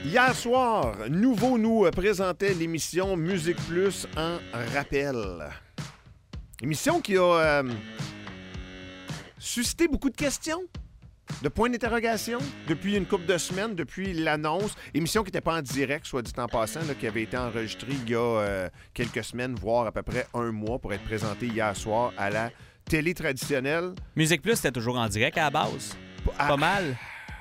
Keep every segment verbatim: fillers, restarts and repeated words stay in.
Hier soir, Nouveau nous présentait l'émission Musique Plus en rappel. Émission qui a euh, suscité beaucoup de questions, de points d'interrogation depuis une couple de semaines, depuis l'annonce. Émission qui n'était pas en direct, soit dit en passant, là, qui avait été enregistrée il y a euh, quelques semaines, voire à peu près un mois, pour être présentée hier soir à la télé traditionnelle. Musique Plus, c'était toujours en direct à la base. À... Pas mal.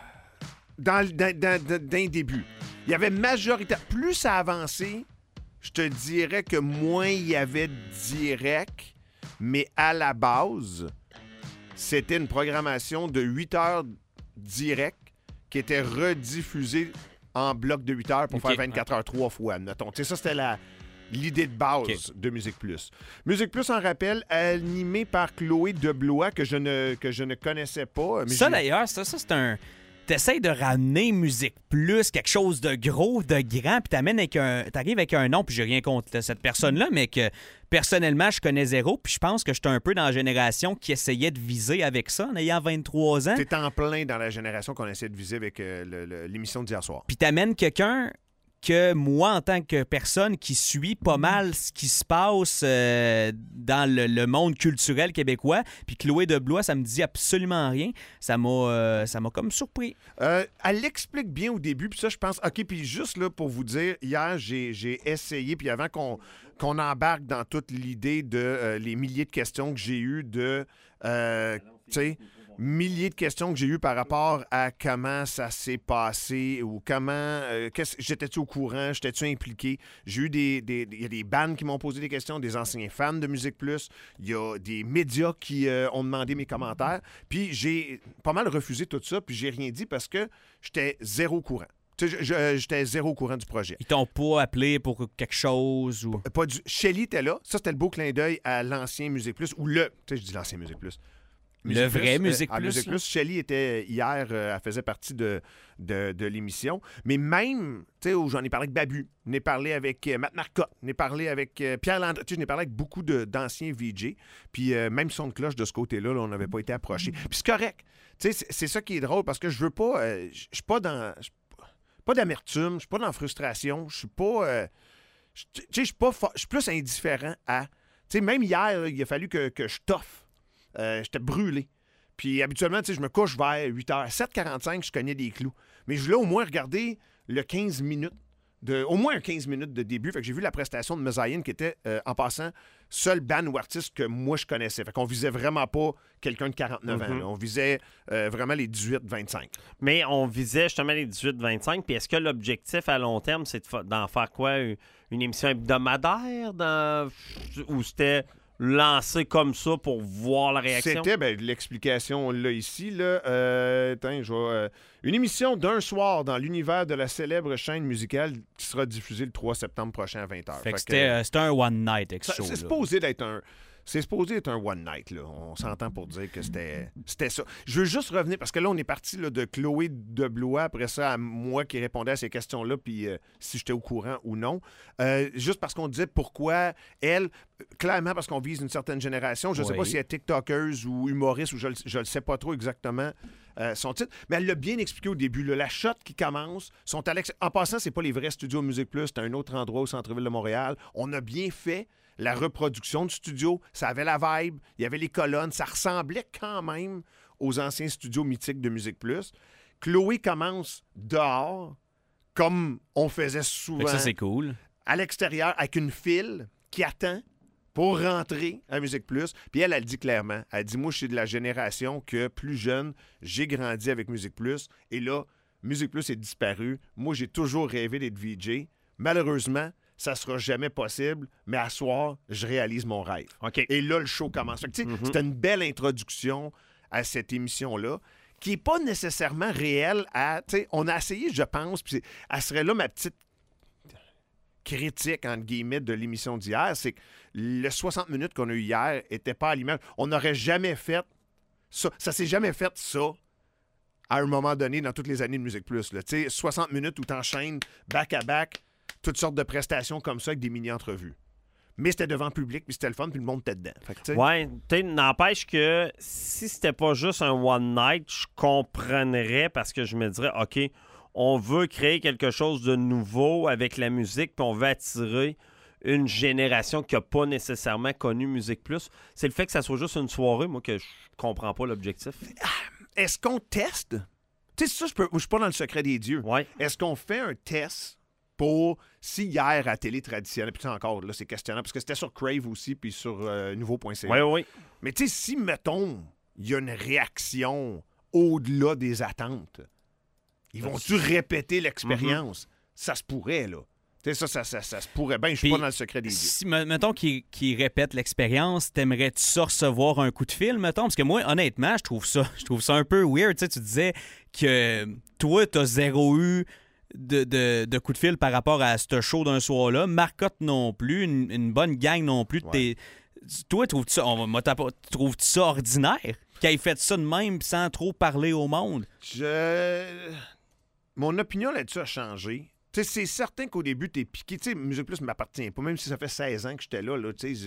Dans, dans, dans, dans, d'un début. Il y avait majorité. Plus ça avançait, je te dirais que moins il y avait de direct, mais à la base, c'était une programmation de huit heures direct qui était rediffusée en bloc de huit heures pour okay. faire vingt-quatre heures trois fois, mettons. Tu sais, ça, c'était la, l'idée de base okay. de Musique Plus. Musique Plus, en rappel, animée par Chloé Deblois, que je ne, que je ne connaissais pas. Mais ça, j'ai... d'ailleurs, ça, ça c'est un... T'essayes de ramener Musique Plus, quelque chose de gros, de grand, puis t'amènes avec un... t'arrives avec un nom, puis j'ai rien contre cette personne-là, mais que personnellement, je connais zéro, puis je pense que j'étais un peu dans la génération qui essayait de viser avec ça en ayant vingt-trois ans. T'es en plein dans la génération qu'on essayait de viser avec euh, le, le, l'émission d'hier soir. Puis t'amènes quelqu'un que moi, en tant que personne qui suit pas mal ce qui se passe euh, dans le, le monde culturel québécois, puis Chloé Deblois, ça me dit absolument rien. Ça m'a, euh, ça m'a comme surpris. Euh, elle l'explique bien au début, puis ça, je pense... OK, puis juste là, pour vous dire, hier, j'ai, j'ai essayé, puis avant qu'on, qu'on embarque dans toute l'idée de euh, les milliers de questions que j'ai eues de... Euh, tu sais... milliers de questions que j'ai eues par rapport à comment ça s'est passé ou comment... Euh, j'étais-tu au courant? J'étais-tu impliqué? J'ai eu des... des, des il y a des bands qui m'ont posé des questions, des anciens fans de Musique Plus. Il y a des médias qui euh, ont demandé mes commentaires. Puis j'ai pas mal refusé tout ça, puis j'ai rien dit parce que j'étais zéro au courant. Tu sais, je, je, j'étais zéro au courant du projet. Ils t'ont pas appelé pour quelque chose ou... Pas du... Shelly était là. Ça, c'était le beau clin d'œil à l'ancien Musique Plus, ou le... Tu sais, je dis l'ancien Musique Plus. Musique le vrai Plus, Musique euh, Plus. Musique Plus. Shelly était hier, euh, elle faisait partie de, de, de l'émission. Mais même, tu sais, où j'en ai parlé avec Babu, j'en ai parlé avec euh, Matt Marcotte, j'en ai parlé avec euh, Pierre Landry, tu sais, j'en ai parlé avec beaucoup de, d'anciens V J. Puis euh, même son de cloche de ce côté-là, là, on n'avait pas été approché. Puis c'est correct. Tu sais, c'est, c'est ça qui est drôle parce que je veux pas. Euh, je suis pas dans. J'suis pas d'amertume, je suis pas dans la frustration, je suis pas. Euh, tu sais, je suis pas. Je suis plus indifférent à. Tu sais, même hier, là, il a fallu que, que je toffe. Euh, j'étais brûlé. Puis habituellement, tu sais, je me couche vers huit heures. sept heures quarante-cinq, je cognais des clous. Mais je voulais au moins regarder le quinze minutes, de, au moins un quinze minutes de début. Fait que j'ai vu la prestation de Mezaïen qui était, euh, en passant, seul band ou artiste que moi je connaissais. Fait qu'on visait vraiment pas quelqu'un de quarante-neuf mm-hmm. ans. Là. On visait euh, vraiment les dix-huit vingt-cinq. Mais on visait justement les dix-huit vingt-cinq. Puis est-ce que l'objectif à long terme, c'est de fa- d'en faire quoi? Une émission hebdomadaire? Dans... Ou c'était... lancé comme ça pour voir la réaction? C'était, ben, l'explication là ici, là, euh, attends, je vais, euh, une émission d'un soir dans l'univers de la célèbre chaîne musicale qui sera diffusée le trois septembre prochain à vingt heures. Fait, fait que c'était, euh, c'était un one night ex show. C'est supposé d'être un... C'est supposé être un one night, là. On s'entend pour dire que c'était, c'était ça. Je veux juste revenir, parce que là, on est parti là, de Chloé Deblois, après ça, à moi qui répondais à ces questions-là, puis euh, si j'étais au courant ou non. Euh, juste parce qu'on disait pourquoi elle, clairement parce qu'on vise une certaine génération, je ne sais oui. pas si elle est TikTokeuse ou humoriste, ou je ne le sais pas trop exactement euh, son titre, mais elle l'a bien expliqué au début. Là, la shot qui commence, sont à l'ex... En passant, c'est pas les vrais studios Musique Plus, c'est un autre endroit au centre-ville de Montréal. On a bien fait la reproduction du studio, ça avait la vibe, il y avait les colonnes, ça ressemblait quand même aux anciens studios mythiques de Musique Plus. Chloé commence dehors, comme on faisait souvent. Ça, c'est cool. À l'extérieur, avec une file qui attend pour rentrer à Musique Plus. Puis elle, elle dit clairement, elle dit, moi, je suis de la génération que, plus jeune, j'ai grandi avec Musique Plus. Et là, Musique Plus est disparu. Moi, j'ai toujours rêvé d'être V J. Malheureusement, ça sera jamais possible, mais à soir, je réalise mon rêve. Okay. Et là, le show commence. Fait que, mm-hmm. C'était une belle introduction à cette émission-là, qui n'est pas nécessairement réelle à... On a essayé, je pense, puis elle serait là ma petite critique, entre guillemets, de l'émission d'hier, c'est que le soixante minutes qu'on a eu hier n'était pas à l'image. On n'aurait jamais fait ça. Ça s'est jamais fait, ça, à un moment donné, dans toutes les années de Musique Plus. Là. soixante minutes où tu enchaînes back-à-back toutes sortes de prestations comme ça avec des mini-entrevues. Mais c'était devant le public, puis c'était le fun, puis le monde était dedans. Fait que, ouais, tu n'empêche que si c'était pas juste un one night, je comprendrais parce que je me dirais, OK, on veut créer quelque chose de nouveau avec la musique, puis on veut attirer une génération qui n'a pas nécessairement connu Musique Plus. C'est le fait que ça soit juste une soirée, moi, que je comprends pas l'objectif. Est-ce qu'on teste? Tu sais, ça, je ne suis pas dans le secret des dieux. Ouais. Est-ce qu'on fait un test pour si hier à la télé traditionnelle, puis encore, là, c'est questionnant, parce que c'était sur Crave aussi, puis sur euh, nouveau point c a. Oui, oui. Mais tu sais, si, mettons, il y a une réaction au-delà des attentes, ils vont-tu répéter l'expérience? Mm-hmm. Ça se pourrait, là. Tu sais, ça, ça, ça, ça se pourrait bien. Je suis pas dans le secret des dieux. Si, mettons qu'ils qu'il répètent l'expérience, t'aimerais-tu ça recevoir un coup de fil, mettons? Parce que moi, honnêtement, je trouve ça, je trouve ça un peu weird. Tu sais, tu disais que toi, t'as zéro eu de, de, de coup de fil par rapport à ce show d'un soir-là. Marcotte non plus, une, une bonne gang non plus. Ouais. T'es, toi, trouves-tu ça, on va, trouves-tu ça ordinaire qu'ils aient fait ça de même sans trop parler au monde? Je... Mon opinion là-dessus a changé. T'sais, c'est certain qu'au début, t'es piqué. Tu sais, Musique Plus ne m'appartient pas. Même si ça fait seize ans que j'étais là, là tu sais,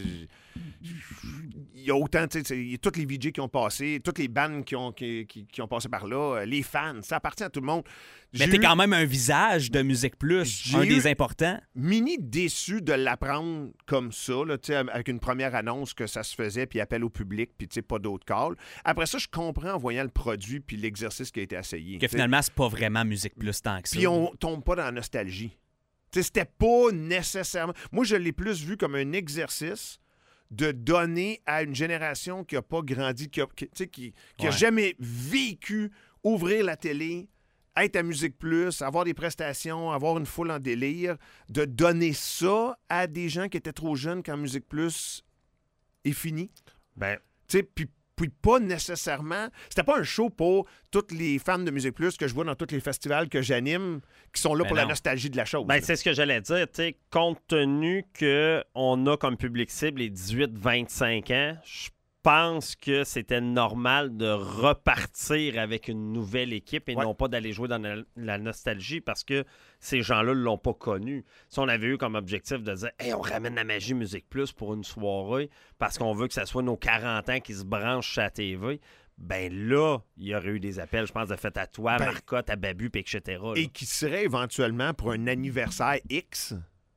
il y a autant, tu sais, il y a tous les V J qui ont passé, toutes les bandes qui ont, qui, qui, qui ont passé par là, les fans, ça appartient à tout le monde. Mais t'es eu... quand même un visage de Musique Plus, J'ai un eu... des importants. Mini déçu de l'apprendre comme ça, là, avec une première annonce que ça se faisait, puis appel au public, puis pas d'autres calls. Après ça, je comprends en voyant le produit puis l'exercice qui a été essayé. Que t'sais. Finalement, c'est pas vraiment Musique Plus tant que ça. Puis on tombe pas dans la nostalgie. T'sais, c'était pas nécessairement... Moi, je l'ai plus vu comme un exercice de donner à une génération qui n'a pas grandi, qui n'a qui, qui, qui ouais. jamais vécu ouvrir la télé, être à Musique Plus, avoir des prestations, avoir une foule en délire, de donner ça à des gens qui étaient trop jeunes quand Musique Plus est fini. Ben, tu sais, puis puis pas nécessairement... C'était pas un show pour tous les fans de Musique Plus que je vois dans tous les festivals que j'anime qui sont là ben pour non. la nostalgie de la chose. Ben, c'est ce que j'allais dire. T'sais, compte tenu qu'on a comme public cible les dix-huit vingt-cinq ans, je pense que c'était normal de repartir avec une nouvelle équipe et ouais. non pas d'aller jouer dans la, la nostalgie parce que ces gens-là ne l'ont pas connu. Si on avait eu comme objectif de dire hey, on ramène la magie Musique Plus pour une soirée parce qu'on veut que ça soit nos quarante ans qui se branchent à la T V, ben là, il y aurait eu des appels, je pense, de fait à toi, ben, Marcotte, à Babu, et cetera. Et qui serait éventuellement pour un anniversaire X...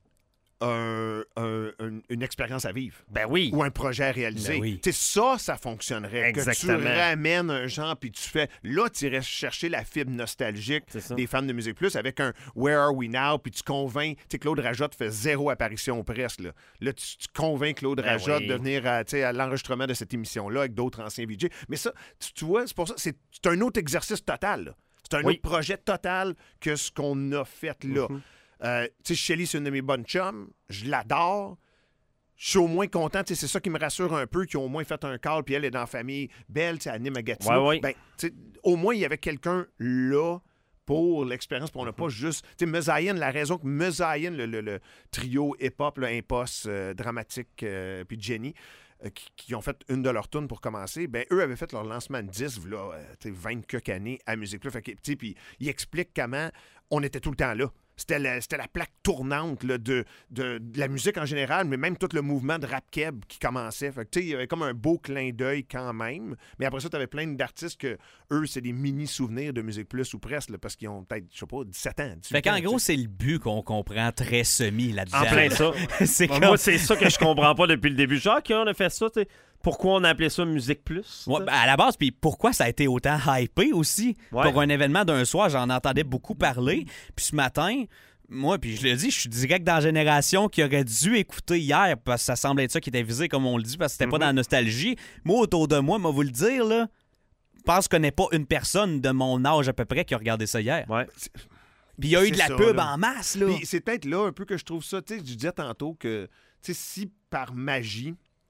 Un, un, un, une expérience à vivre. Ben oui. Ou un projet à réaliser. Ben oui. Tu sais, ça, ça fonctionnerait. Exactement. Que tu ramènes un genre, puis tu fais... Là, tu irais chercher la fibre nostalgique des fans de Musique Plus avec un « Where are we now? » Puis tu convaincs... Tu sais, Claude Rajotte fait zéro apparition presse. Là, là tu, tu convaincs Claude ben Rajotte oui. de venir à, à l'enregistrement de cette émission-là avec d'autres anciens V J. Mais ça, tu, tu vois, c'est pour ça, c'est, c'est un autre exercice total. Là. C'est un oui. autre projet total que ce qu'on a fait là. Mm-hmm. Euh, tu sais, Shelly, c'est une de mes bonnes chums. Je l'adore. Je suis au moins content. C'est ça qui me rassure un peu, qu'ils ont au moins fait un call, puis elle est dans la famille belle, elle anime à Gatineau. Ouais, ouais. Ben, au moins, il y avait quelqu'un là pour l'expérience, puis on n'a pas juste... Tu sais, Mezaïen, la raison que Mezaïen, le, le, le trio hip-hop, là, Impost, euh, Dramatique, euh, puis Jenny, euh, qui, qui ont fait une de leurs tunes pour commencer, ben eux avaient fait leur lancement de disque, là, euh, vingt quelques années à Musique Plus. Puis ils expliquent comment on était tout le temps là. C'était la, c'était la plaque tournante là, de, de, de la musique en général, mais même tout le mouvement de rap-keb qui commençait. Fait que, il y avait comme un beau clin d'œil quand même. Mais après ça, tu avais plein d'artistes que, eux, c'est des mini-souvenirs de Musique Plus ou presque, là, parce qu'ils ont peut-être, je sais pas, dix-sept ans. Fait qu'en gros, c'est le but qu'on comprend très semi là-dedans. En plein ça. c'est bon, comme... Moi, c'est ça que je comprends pas depuis le début. Genre, OK, on a fait ça, t'sais. Pourquoi on a appelé ça Musique Plus? Ouais, ben à la base, puis pourquoi ça a été autant hypé aussi? Ouais. Pour un événement d'un soir, j'en entendais beaucoup parler. Puis ce matin, moi, puis je le dis, je suis direct dans la génération qui aurait dû écouter hier, parce que ça semble être ça qui était visé, comme on le dit, parce que c'était mm-hmm. pas dans la nostalgie. Moi, autour de moi, moi vous le dire, là, je pense que je connais pas une personne de mon âge à peu près qui a regardé ça hier. Ouais. Puis il y a eu c'est de la ça, pub là. En masse, là. Puis c'est peut-être là un peu que je trouve ça, tu sais, je disais tantôt que, tu sais, si par magie,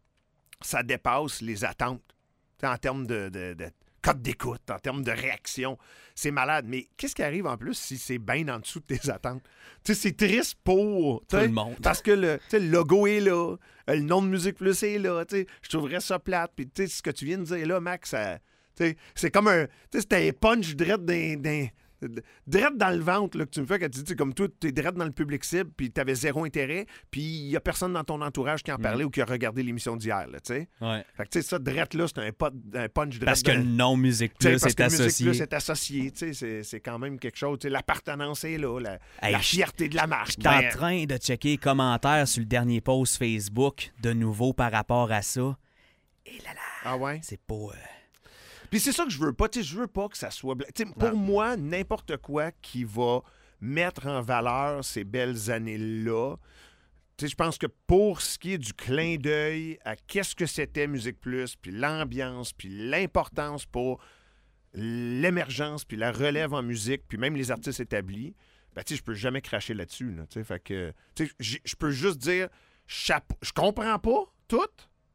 ça dépasse les attentes, en termes de, de, de code d'écoute, en termes de réaction, c'est malade. Mais qu'est-ce qui arrive en plus si c'est bien en dessous de tes attentes? Tu sais, c'est triste pour tout le monde. Parce que le, le logo est là, le nom de Musique Plus est là, tu sais, je trouverais ça plate. Puis tu sais, ce que tu viens de dire là, Max, ça, tu sais, c'est comme un, tu sais, c'était un punch direct d'un... d'un Drette dans le ventre là, que tu me fais quand tu dis, comme toi, tu es drette dans le public cible, puis tu avais zéro intérêt, puis il n'y a personne dans ton entourage qui en parlait mm. ou qui a regardé l'émission d'hier. Là, t'sais. Ouais. Fait que tu sais, ça, drette là, c'est un, pot, un punch drette. Parce que le nom Musique Plus est associé. Musique Plus est associé. C'est, c'est quand même quelque chose. L'appartenance est là, la, hey, la fierté de la marque. Je suis en train de checker les commentaires sur le dernier post Facebook, de nouveau par rapport à ça. Et là là, ah ouais? c'est pas... Euh... Puis c'est ça que je veux pas. T'sais, je veux pas que ça soit... T'sais, pour non. moi, n'importe quoi qui va mettre en valeur ces belles années-là, je pense que pour ce qui est du clin d'œil à qu'est-ce que c'était Musique Plus, puis l'ambiance, puis l'importance pour l'émergence, puis la relève en musique, puis même les artistes établis, ben, tu sais, je peux jamais cracher là-dessus. Là, fait que, tu sais, je peux juste dire, chapeau. Je comprends pas tout,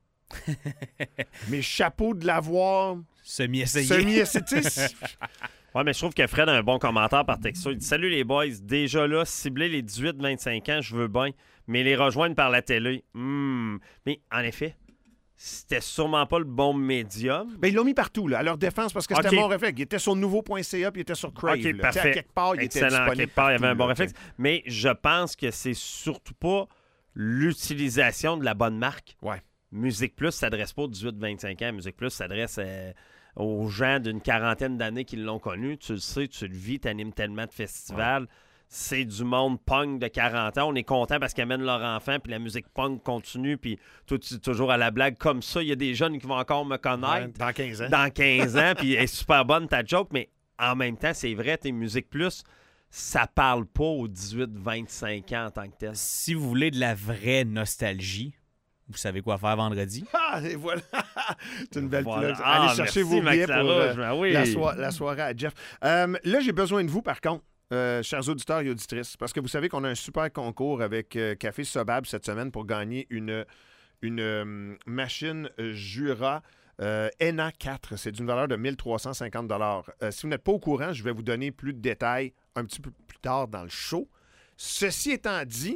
mais chapeau de l'avoir semi-essayé. Semi-essayé. Ouais, mais je trouve que Fred a un bon commentaire par texto. Il dit « Salut les boys, déjà là, cibler les dix-huit vingt-cinq ans, je veux bien, mais les rejoindre par la télé. Hmm. » Mais en effet, c'était sûrement pas le bon médium. Ben, ils l'ont mis partout, là, à leur défense, parce que c'était okay. mon réflexe. Il était sur nouveau point c a puis il était sur Crave. OK, parfait. À quelque part, il Excellent. était disponible. À quelque part, il y avait un bon là, réflexe. T'sais. Mais je pense que c'est surtout pas l'utilisation de la bonne marque. Ouais. Musique Plus s'adresse pas aux dix-huit vingt-cinq ans. Musique Plus s'adresse euh, aux gens d'une quarantaine d'années qui l'ont connu. Tu le sais, tu le vis, tu animes tellement de festivals. Ouais. C'est du monde punk de quarante ans. On est content parce qu'ils amènent leur enfant, puis la musique punk continue, puis tout, toujours à la blague. Comme ça, il y a des jeunes qui vont encore me connaître. Ouais, dans quinze ans. Dans quinze ans, puis elle est super bonne ta joke, mais en même temps, c'est vrai, tes Musique Plus, ça parle pas aux dix-huit vingt-cinq ans en tant que tel. Si vous voulez de la vraie nostalgie, vous savez quoi faire vendredi? Ah, et voilà! C'est une belle voilà. plug. Ah, allez chercher vos billets pour euh, ben oui. la, so- la soirée à Jeff. Euh, là, j'ai besoin de vous, par contre, euh, chers auditeurs et auditrices, parce que vous savez qu'on a un super concours avec euh, Café Sobab cette semaine pour gagner une, une euh, machine Jura euh, N A quatre. C'est d'une valeur de mille trois cent cinquante dollars. Euh, si vous n'êtes pas au courant, je vais vous donner plus de détails un petit peu plus tard dans le show. Ceci étant dit,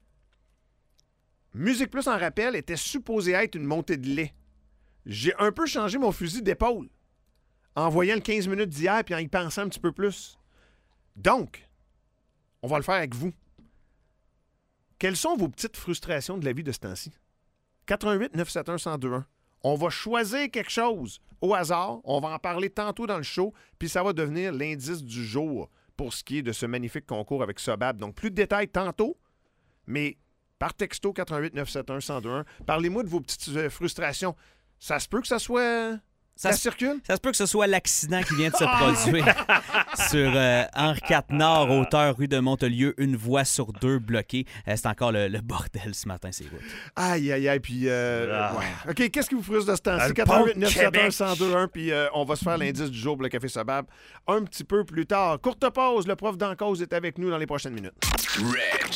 Musique Plus en rappel était supposé être une montée de lait. J'ai un peu changé mon fusil d'épaule en voyant le quinze minutes d'hier et en y pensant un petit peu plus. Donc, on va le faire avec vous. Quelles sont vos petites frustrations de la vie de ce temps-ci? quatre un huit neuf sept un un zéro deux un. On va choisir quelque chose au hasard. On va en parler tantôt dans le show, puis ça va devenir l'indice du jour pour ce qui est de ce magnifique concours avec Sobab. Donc, plus de détails tantôt, mais par texto quatre un huit neuf sept un un zéro deux un. Parlez-moi de vos petites euh, frustrations. Ça se peut que ça soit... Ça, ça circule? Ça se peut que ce soit l'accident qui vient de se produire sur euh, Henri quatre Nord, hauteur rue de Montelieu, une voie sur deux bloquée. Euh, c'est encore le, le bordel ce matin, c'est routes. Aïe, aïe, aïe, puis... Euh, ah. ouais. OK, qu'est-ce qui vous frustre de ce temps-ci? quatre un huit neuf sept un un zéro deux un, puis euh, on va se faire l'indice du jour pour le Café Sobab un petit peu plus tard. Courte pause, le prof d'en cause est avec nous dans les prochaines minutes. Reg.